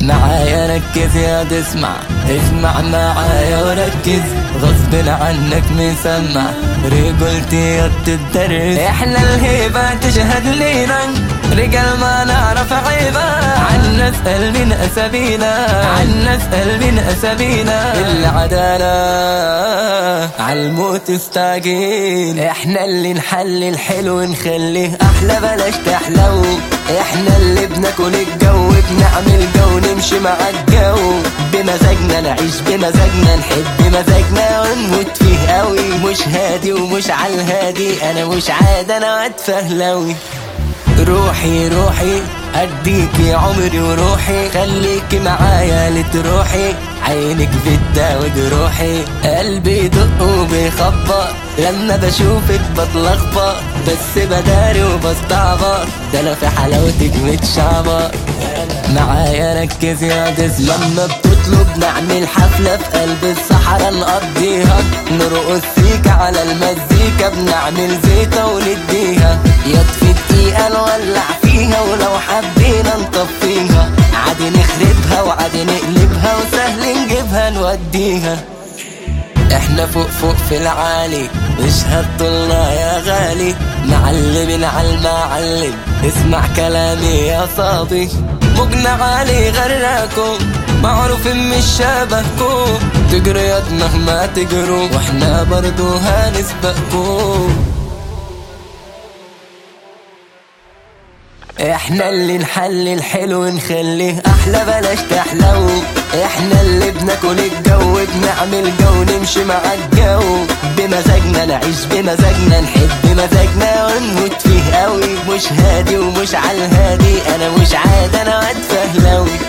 معايا ركز يا تسمع، اسمع معايا وركز، غصب عنك مسمع رجولتي يا تدرس. احنا الهيبة تشهد لينا، رجال ما نعرف عيبة، عنا اسأل من أسابينا، عنا اسأل من أسابينا. العدالة عالموت استعجيل، احنا اللي نحلي الحلو نخليه أحلى بلاش تحلو، احنا اللي بناكل الجو بنعمل جو نمشي مع الجو، بمزاجنا نعيش بمزاجنا نحب بمزاجنا ونموت فيه قوي، مش هادي ومش عالهادي، انا مش عاد انا واد فهلوي. روحي روحي اديكي عمري وروحي، خليكي معايا لتروحي، عينك بتداوي جروحي، قلبي يدق وبيخبط لما بشوفك بتلخبط، بس بداري وبستعبط، ده انا في حلاوتك متشعبط. معايا ركز يا دس، لما بتطلب نعمل حفلة في قلب الصحراء نقضيها، نرقص فيك على المزيكا، بنعمل زيطة ونديها، يطفي الدقيقة نولع فيها، ولو حبينا نطفيها، عادي نخربها وعادي نقلبها، وسهل نجيبها نوديها. احنا فوق فوق في العالي، اشهد الله يا غالي، معلمين عالمعلم، اسمع كلامي يا صاحبي، موجنا عالي غراكم، معروفين مش شبهكم، تجريات مهما تجروا، واحنا برضو هنسبقكم. احنا اللي نحلي الحلو نخليه احلى بلاش تحلو، احنا اللي بناكل الجو بنعمل جو نمشي مع الجو، بمزاجنا نعيش بمزاجنا نحب بمزاجنا ونموت فيه قوي، مش هادي ومش عالهادي، انا مش عاد انا واد فهلوي.